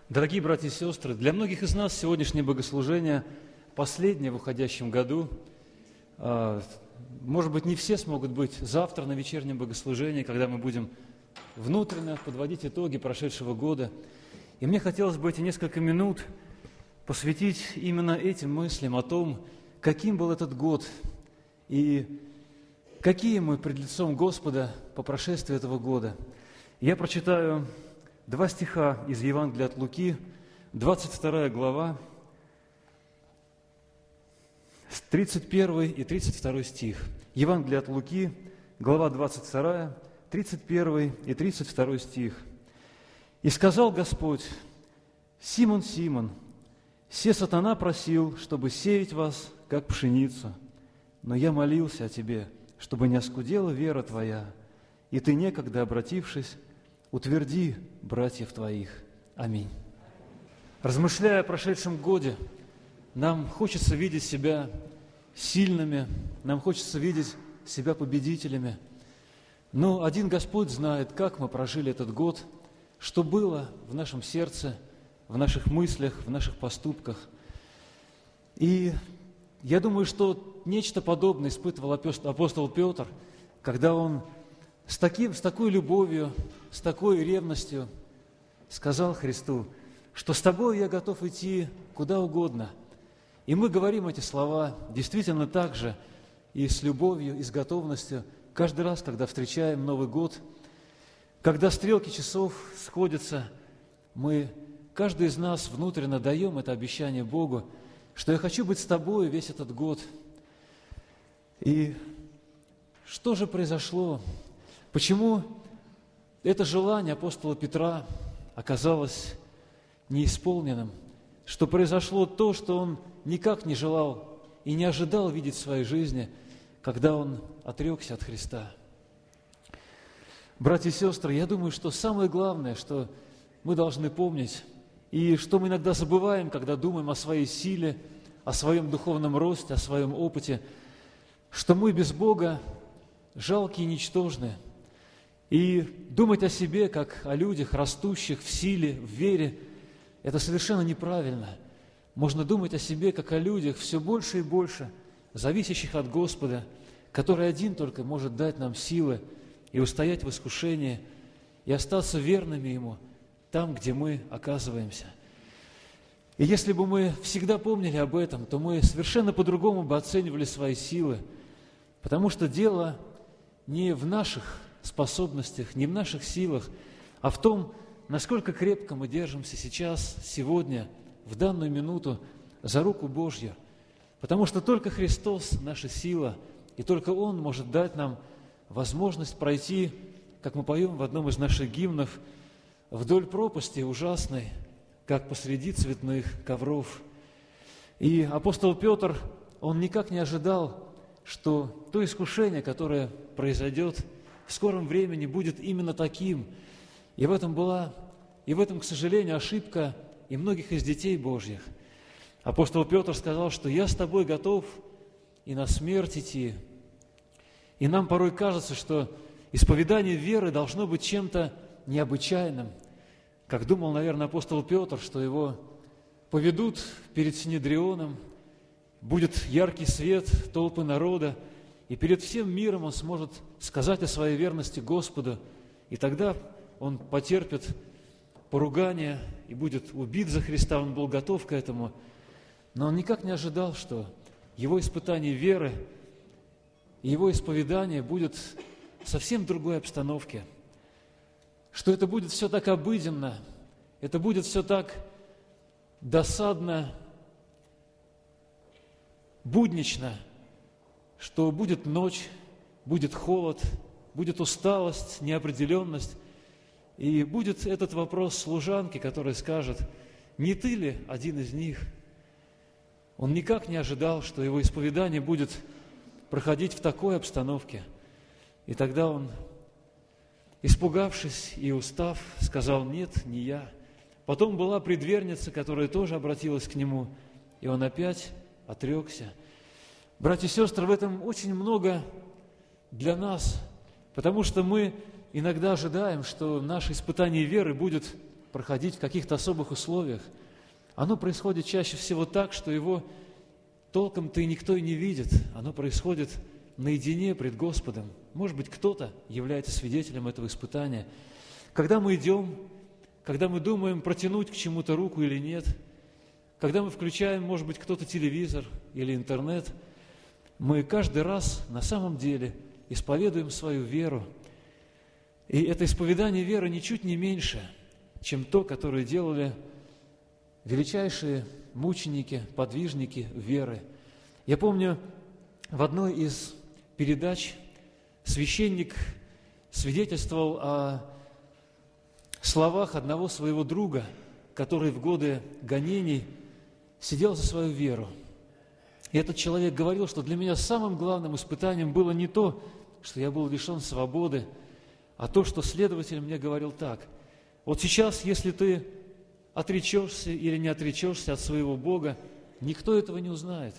Дорогие братья и сестры, для многих из нас сегодняшнее богослужение последнее в уходящем году. Может быть, не все смогут быть завтра на вечернем богослужении, когда мы будем внутренне подводить итоги прошедшего года. И мне хотелось бы эти несколько минут посвятить именно этим мыслям о том, каким был этот год и какие мы пред лицом Господа по прошествии этого года. Я прочитаю 2 стиха из Евангелия от Луки, 22 глава, 31 и 32 стих. Евангелие от Луки, глава 22, 31 и 32 стих. «И сказал Господь: Симон, Симон, се сатана просил, чтобы сеять вас, как пшеницу, но я молился о тебе, чтобы не оскудела вера твоя, и ты, некогда обратившись, утверди братьев твоих. Аминь». Размышляя о прошедшем годе, нам хочется видеть себя сильными, нам хочется видеть себя победителями. Но один Господь знает, как мы прожили этот год, что было в нашем сердце, в наших мыслях, в наших поступках. И я думаю, что нечто подобное испытывал апостол Петр, когда он с такой любовью, с такой ревностью сказал Христу, что с тобой я готов идти куда угодно. И мы говорим эти слова действительно так же и с любовью, и с готовностью каждый раз, когда встречаем Новый год, когда стрелки часов сходятся, каждый из нас внутренне даем это обещание Богу, что я хочу быть с тобой весь этот год. И что же произошло? Почему это желание апостола Петра оказалось неисполненным? Что произошло то, что он никак не желал и не ожидал видеть в своей жизни, когда он отрекся от Христа? Братья и сестры, я думаю, что самое главное, что мы должны помнить, и что мы иногда забываем, когда думаем о своей силе, о своем духовном росте, о своем опыте, что мы без Бога жалкие и ничтожны. И думать о себе, как о людях, растущих в силе, в вере, это совершенно неправильно. Можно думать о себе, как о людях, все больше и больше, зависящих от Господа, который один только может дать нам силы и устоять в искушении, и остаться верными Ему там, где мы оказываемся. И если бы мы всегда помнили об этом, то мы совершенно по-другому бы оценивали свои силы, потому что дело не в наших способностях, не в наших силах, а в том, насколько крепко мы держимся сейчас, сегодня, в данную минуту за руку Божью. Потому что только Христос – наша сила, и только Он может дать нам возможность пройти, как мы поем в одном из наших гимнов, вдоль пропасти ужасной, как посреди цветных ковров. И апостол Петр, он никак не ожидал, что то искушение, которое произойдет в скором времени, будет именно таким. И в этом, к сожалению, ошибка и многих из детей Божьих. Апостол Петр сказал, что «я с тобой готов и на смерть идти». И нам порой кажется, что исповедание веры должно быть чем-то необычайным. Как думал, наверное, апостол Петр, что его поведут перед Синедрионом, будет яркий свет толпы народа, и перед всем миром он сможет сказать о своей верности Господу, и тогда он потерпит поругание и будет убит за Христа. Он был готов к этому, но он никак не ожидал, что его испытание веры и его исповедание будет в совсем другой обстановке, что это будет все так обыденно, это будет все так досадно, буднично, что будет ночь, будет холод, будет усталость, неопределенность, и будет этот вопрос служанки, которая скажет: «Не ты ли один из них?» Он никак не ожидал, что его исповедание будет проходить в такой обстановке. И тогда он, испугавшись и устав, сказал: «Нет, не я». Потом была предверница, которая тоже обратилась к нему, и он опять отрекся. Братья и сестры, в этом очень много для нас, потому что мы иногда ожидаем, что наше испытание веры будет проходить в каких-то особых условиях, оно происходит чаще всего так, что его толком-то и никто и не видит. Оно происходит наедине пред Господом. Может быть, кто-то является свидетелем этого испытания. Когда мы идем, когда мы думаем, протянуть к чему-то руку или нет, когда мы включаем, может быть, кто-то телевизор или интернет, мы каждый раз на самом деле исповедуем свою веру. И это исповедание веры ничуть не меньше, чем то, которое делали величайшие мученики, подвижники веры. Я помню, в одной из передач священник свидетельствовал о словах одного своего друга, который в годы гонений сидел за свою веру. И этот человек говорил, что для меня самым главным испытанием было не то, что я был лишен свободы, а то, что следователь мне говорил так: вот сейчас, если ты отречешься или не отречешься от своего Бога, никто этого не узнает.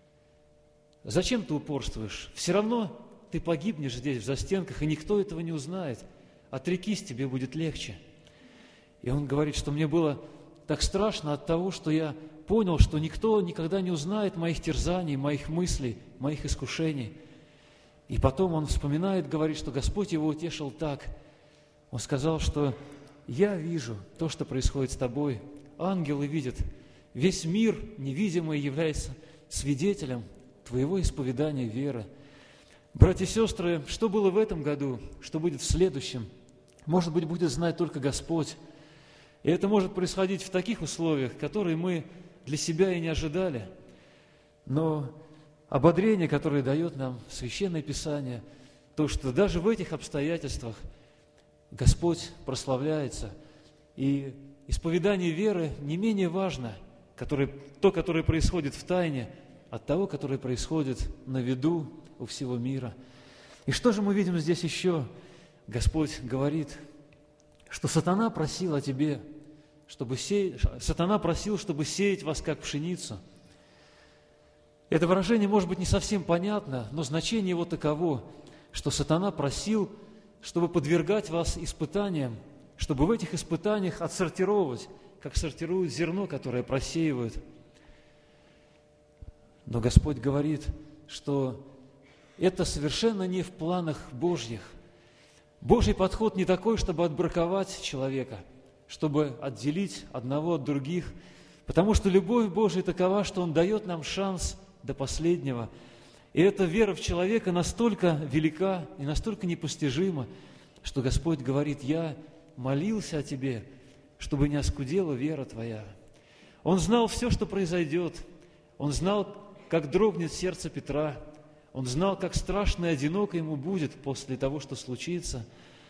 Зачем ты упорствуешь? Все равно ты погибнешь здесь, в застенках, и никто этого не узнает. Отрекись, тебе будет легче. И он говорит, что мне было так страшно от того, что я понял, что никто никогда не узнает моих терзаний, моих мыслей, моих искушений. И потом он вспоминает, говорит, что Господь его утешил так. Он сказал, что я вижу то, что происходит с тобой. Ангелы видят. Весь мир невидимый является свидетелем твоего исповедания веры. Братья и сестры, что было в этом году, что будет в следующем, может быть, будет знать только Господь. И это может происходить в таких условиях, которые мы для себя и не ожидали. Но ободрение, которое дает нам Священное Писание, то, что даже в этих обстоятельствах Господь прославляется. И исповедание веры не менее важно, которое происходит в тайне, от того, которое происходит на виду у всего мира. И что же мы видим здесь еще? Господь говорит, что сатана просил о тебе, сатана просил, чтобы сеять вас, как пшеницу. Это выражение может быть не совсем понятно, но значение его таково, что сатана просил, чтобы подвергать вас испытаниям, чтобы в этих испытаниях отсортировать, как сортируют зерно, которое просеивают. Но Господь говорит, что это совершенно не в планах Божьих. Божий подход не такой, чтобы отбраковать человека, чтобы отделить одного от других, потому что любовь Божия такова, что Он дает нам шанс до последнего. И эта вера в человека настолько велика и настолько непостижима, что Господь говорит, я молился о тебе, чтобы не оскудела вера твоя. Он знал все, что произойдет. Он знал, как дрогнет сердце Петра. Он знал, как страшно и одиноко ему будет после того, что случится.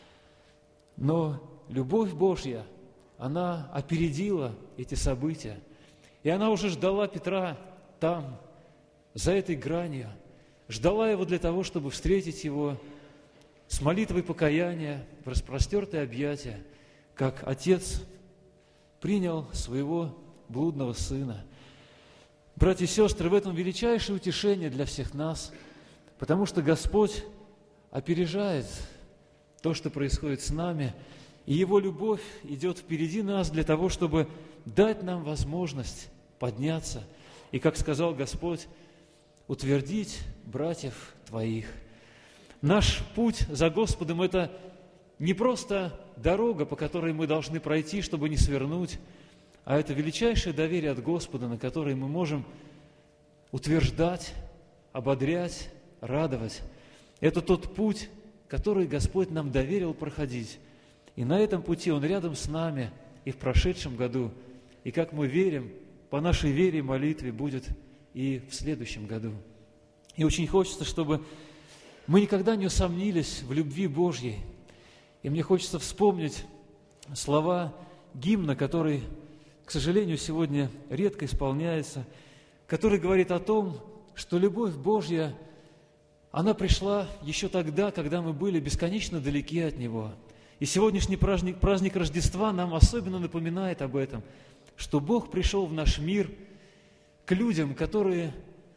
Но любовь Божья, она опередила эти события. И она уже ждала Петра там, за этой гранью. Ждала его для того, чтобы встретить его с молитвой покаяния в распростертые объятия, как отец принял своего блудного сына. Братья и сестры, в этом величайшее утешение для всех нас, потому что Господь опережает то, что происходит с нами, и Его любовь идет впереди нас для того, чтобы дать нам возможность подняться и, как сказал Господь, утвердить братьев твоих. Наш путь за Господом – это не просто дорога, по которой мы должны пройти, чтобы не свернуть, а это величайшее доверие от Господа, на которое мы можем утверждать, ободрять, радовать. Это тот путь, который Господь нам доверил проходить. И на этом пути Он рядом с нами и в прошедшем году. И как мы верим, по нашей вере и молитве будет и в следующем году. И очень хочется, чтобы мы никогда не усомнились в любви Божьей. И мне хочется вспомнить слова гимна, который, к сожалению, сегодня редко исполняется, который говорит о том, что любовь Божья, она пришла еще тогда, когда мы были бесконечно далеки от Него. И сегодняшний праздник Рождества нам особенно напоминает об этом, что Бог пришел в наш мир к людям, которые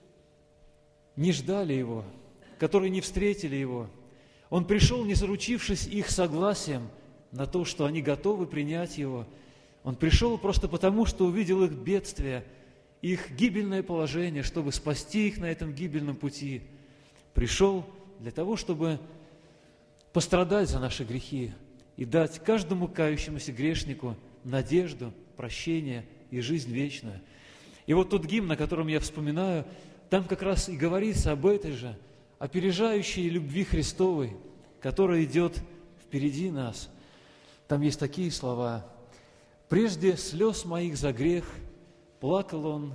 не ждали Его, которые не встретили Его. Он пришел, не заручившись их согласием на то, что они готовы принять Его. Он пришел просто потому, что увидел их бедствие, их гибельное положение, чтобы спасти их на этом гибельном пути. Пришел для того, чтобы пострадать за наши грехи и дать каждому кающемуся грешнику надежду, прощение и жизнь вечную. И вот тот гимн, о котором я вспоминаю, там как раз и говорится об этой же опережающей любви Христовой, которая идет впереди нас. Там есть такие слова: «Прежде слез моих за грех плакал Он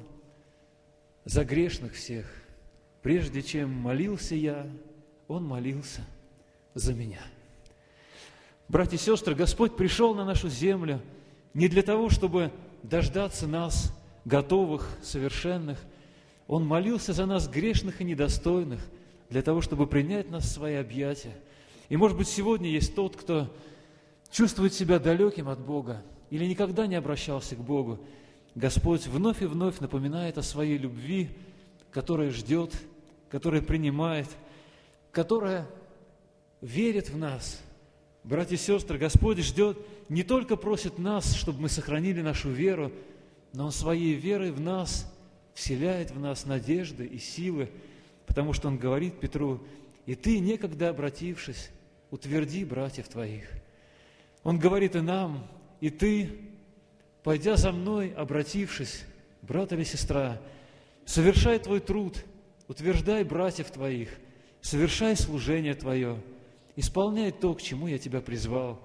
за грешных всех. Прежде чем молился я, Он молился за меня». Братья и сестры, Господь пришел на нашу землю не для того, чтобы дождаться нас, готовых, совершенных. Он молился за нас, грешных и недостойных, для того, чтобы принять нас в свои объятия. И, может быть, сегодня есть тот, кто чувствует себя далеким от Бога или никогда не обращался к Богу. Господь вновь и вновь напоминает о своей любви, которая ждет, которая принимает, которая верит в нас. Братья и сестры, Господь ждет, не только просит нас, чтобы мы сохранили нашу веру, но Он своей верой в нас вселяет в нас надежды и силы, потому что Он говорит Петру: «И ты, некогда обратившись, утверди братьев твоих». Он говорит и нам: «И ты, пойдя за мной, обратившись, брат или сестра, совершай твой труд, утверждай братьев твоих, совершай служение твое, исполняй то, к чему я тебя призвал».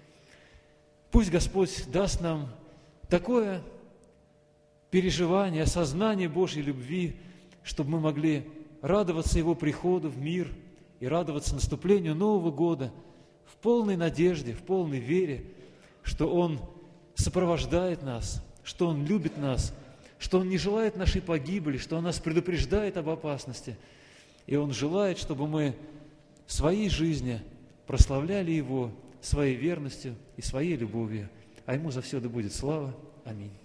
Пусть Господь даст нам такое переживание, осознание Божьей любви, чтобы мы могли радоваться Его приходу в мир и радоваться наступлению Нового года в полной надежде, в полной вере, что Он сопровождает нас, что Он любит нас, что Он не желает нашей погибели, что Он нас предупреждает об опасности. И Он желает, чтобы мы в своей жизни прославляли Его своей верностью и своей любовью. А Ему за все да будет слава. Аминь.